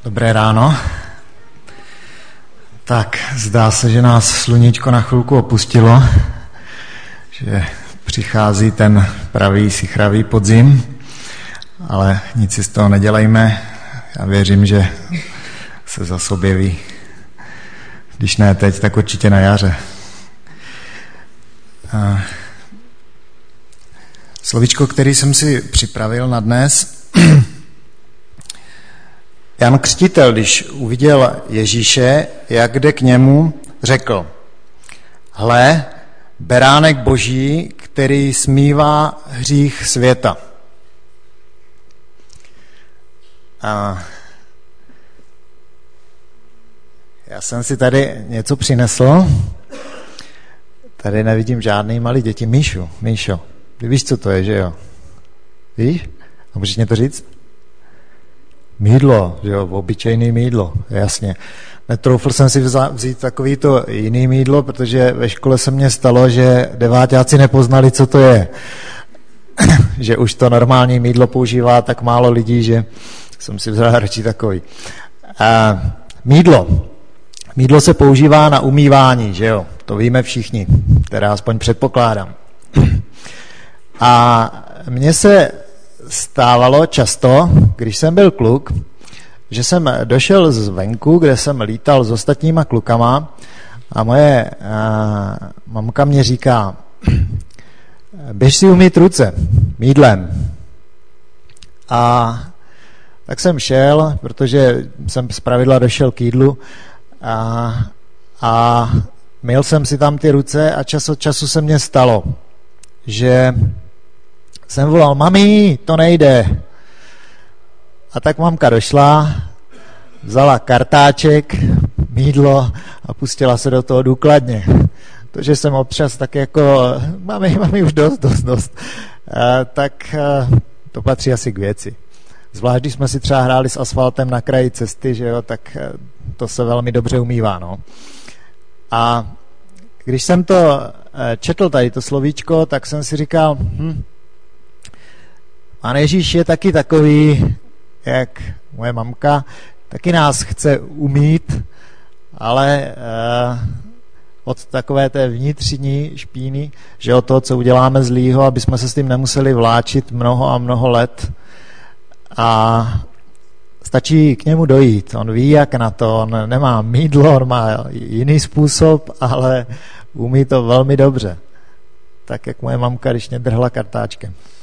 Dobré ráno. Tak, zdá se, že nás sluníčko na chvilku opustilo, že přichází ten pravý sichravý podzim, ale nic si z toho nedělejme. Já věřím, že se zase objeví, když ne teď, tak určitě na jaře. Slovíčko, který jsem si připravil na dnes. Jan Křtitel, když uviděl Ježíše, jak jde k němu, řekl: Hle, beránek Boží, který smívá hřích světa. A já jsem si tady něco přinesl. Tady nevidím žádný malý děti. Míšo, ty víš, co to je, že jo? Víš? A můžeš mě to říct? Mýdlo, že jo, obyčejný mýdlo, jasně. Netroufl jsem si vzít takový to jiný mýdlo, protože ve škole se mně stalo, že deváťáci nepoznali, co to je. Že už to normální mýdlo používá tak málo lidí, že jsem si vzal radši takový. Mýdlo se používá na umývání, že jo, to víme všichni, teda aspoň předpokládám. A mně se stávalo často, když jsem byl kluk, že jsem došel zvenku, kde jsem lítal s ostatníma klukama a moje mamka mě říká: běž si umýt ruce mýdlem. A tak jsem šel, protože jsem zpravidla došel k jídlu a myl jsem si tam ty ruce a čas od času se mně stalo, že jsem volal: mami, to nejde. A tak mamka došla, vzala kartáček, mýdlo a pustila se do toho důkladně. To, že jsem občas tak jako: mami, už dost. Tak to patří asi k věci. Zvlášť, když jsme si třeba hráli s asfaltem na kraji cesty, že jo, tak to se velmi dobře umývá, no. A když jsem to četl tady, to slovíčko, tak jsem si říkal, Pán Ježíš je taky takový, jak moje mamka, taky nás chce umýt, ale od takové té vnitřní špíny, že od toho, co uděláme zlýho, aby jsme se s tím nemuseli vláčit mnoho a mnoho let. A stačí k němu dojít. On ví, jak na to. On nemá mýdlo, on má jiný způsob, ale umí to velmi dobře. Tak, jak moje mamka, když mě drhla kartáčkem.